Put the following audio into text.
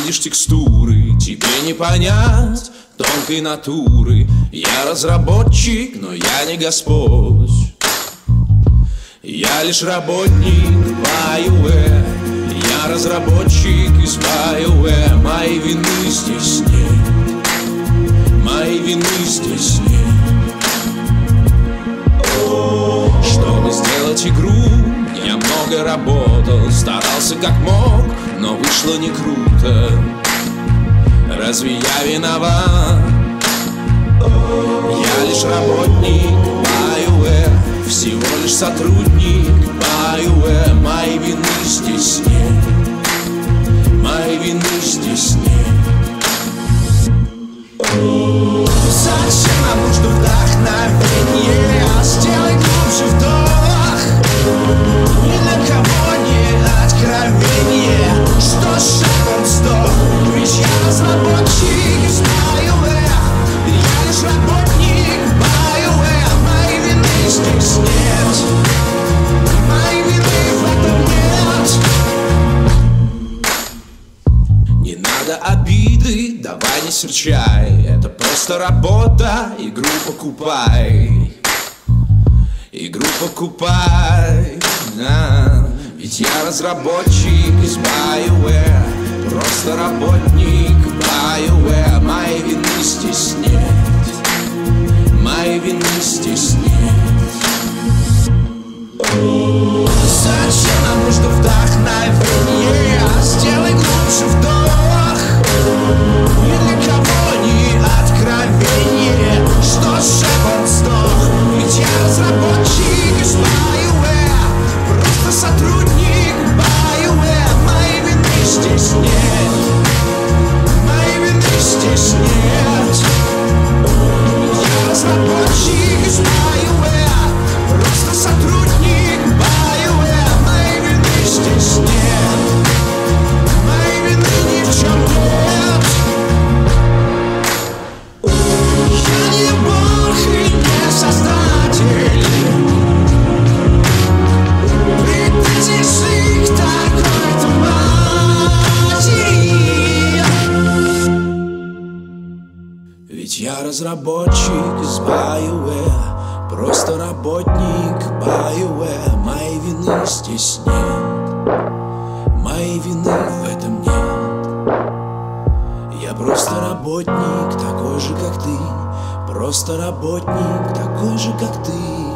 видишь текстуры, тебе не понять тонкой натуры. Я разработчик, но я не Господь. Я лишь работник BioWare. Я разработчик из BioWare. Моей вины здесь нет. Моей вины здесь нет. Чтобы сделать игру, я много работал, старался как мог, но вышло не круто. Разве я виноват? Я лишь работник BioWare, всего лишь сотрудник BioWare. Моей вины здесь нет. Моей вины здесь нет. Зачем нам нужно вдохновение? Сделай глубже вдох. Ни для кого не откровение, что шаг он сдох. Ведь я разработчик из BioWare. Я лишь работник BioWare. Моей вины здесь нет. Моей вины в этом нет. Не надо обиды, давай не серчай. Это просто работа, игру покупай. Игру покупай, ведь я разработчик из BioWare. Просто работник BioWare. Моей вины здесь нет. Моей вины здесь нет. Зачем нам нужно вдохновение? Сделай глубже вдох. Ни для кого не откровение, что шеф он сдох. Ведь я разработчик из BioWare. Просто сотрудник BioWare. Моей вины здесь нет. Моей вины здесь нет. Я разработчик из BioWare. Просто сотрудник BioWare. Моей вины здесь нет. Моей вины ни в чем нет. Я не бог и не создатель. Ведь язык такой-то матери. Ведь я разработчик из BioWare. Просто работник BioWare. Моей вины здесь нет. Моей вины в этом нет. Я просто работник, такой же как ты. Просто работник, такой же как ты.